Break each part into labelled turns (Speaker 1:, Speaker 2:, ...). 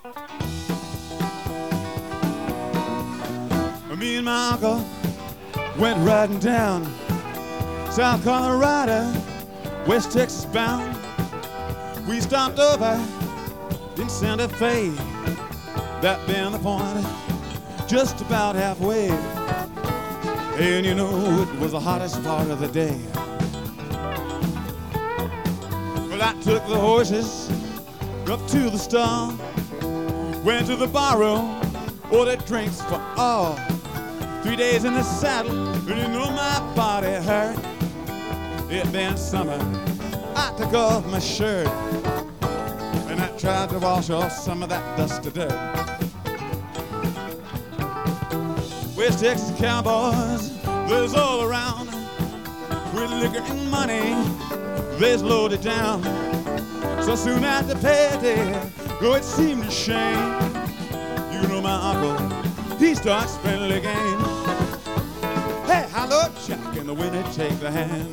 Speaker 1: Me and my uncle went riding down South Colorado, West Texas bound. We stopped over in Santa Fe, that being the point, just about halfway. And you know it was the hottest part of the day. Well, I took the horses up to the stall, went to the bar room, ordered drinks for all. 3 days in the saddle, and you know my body hurt. It been summer, I took off my shirt, and I tried to wash off some of that dust of dirt. West Texas cowboys, there's all around. With liquor and money, they's loaded down. So soon after payday, oh, it seemed a shame. You know my uncle, he starts spending the game. Hey, hello, Jack, and the winner take the hand.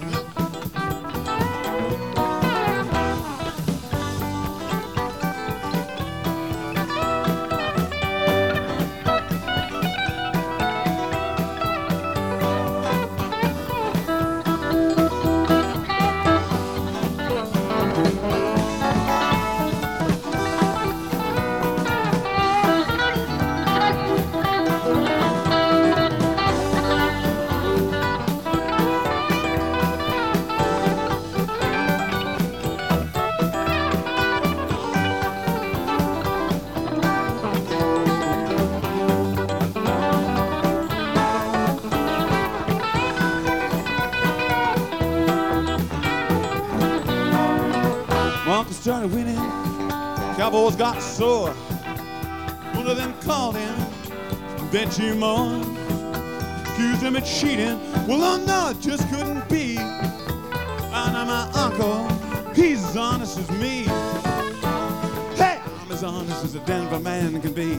Speaker 1: My uncle started winning, cowboys got sore. One of them called him, bet you more. Accused him of cheating, well, oh no, it just couldn't be. I know my uncle, he's as honest as me. Hey, I'm as honest as a Denver man can be.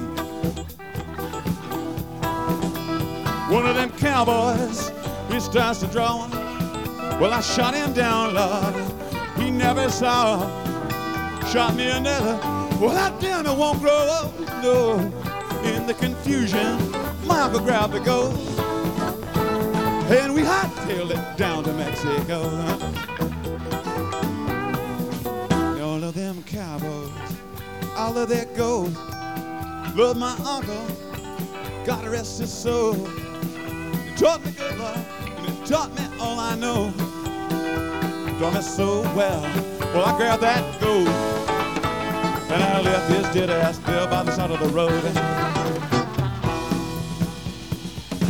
Speaker 1: One of them cowboys, he starts to draw. Well, I shot him down, Lord, he never saw. Shot me another, well, that damn it won't grow up, no. In the confusion, my uncle grabbed the goat, and we hightailed it down to Mexico. All of them cowboys, all of their gold, love my uncle, God rest his soul. He taught me good love, and he taught me all I know. Taught me so well, well, I grabbed that gold, and I left this dead ass there by the side of the road.